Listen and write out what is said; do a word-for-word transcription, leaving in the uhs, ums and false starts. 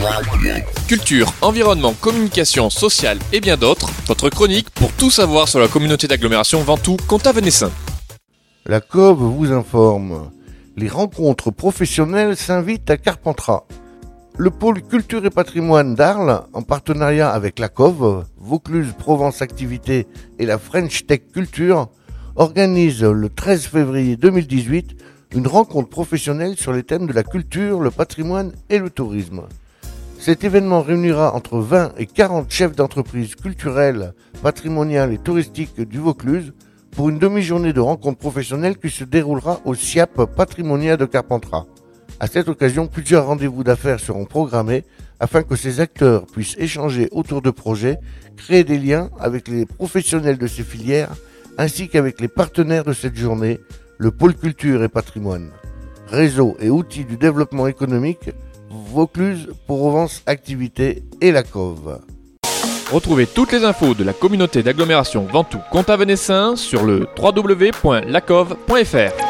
Culture, environnement, communication, sociale et bien d'autres, votre chronique pour tout savoir sur la communauté d'agglomération Ventoux-Comtat-Venessin. La C O V vous informe. Les rencontres professionnelles s'invitent à Carpentras. Le pôle culture et patrimoine d'Arles, en partenariat avec la C O V, Vaucluse Provence Activité et la French Tech Culture, organise le treize février deux mille dix-huit une rencontre professionnelle sur les thèmes de la culture, le patrimoine et le tourisme. Cet événement réunira entre vingt et quarante chefs d'entreprise culturelles, patrimoniales et touristiques du Vaucluse pour une demi-journée de rencontre professionnelle qui se déroulera au S I A P Patrimonia de Carpentras. À cette occasion, plusieurs rendez-vous d'affaires seront programmés afin que ces acteurs puissent échanger autour de projets, créer des liens avec les professionnels de ces filières ainsi qu'avec les partenaires de cette journée, le pôle culture et patrimoine, réseau et outils du développement économique, Vaucluse Provence Activité et la C O V. Retrouvez toutes les infos de la communauté d'agglomération Ventoux-Comtat-Venessin sur le w w w point lacov point f r.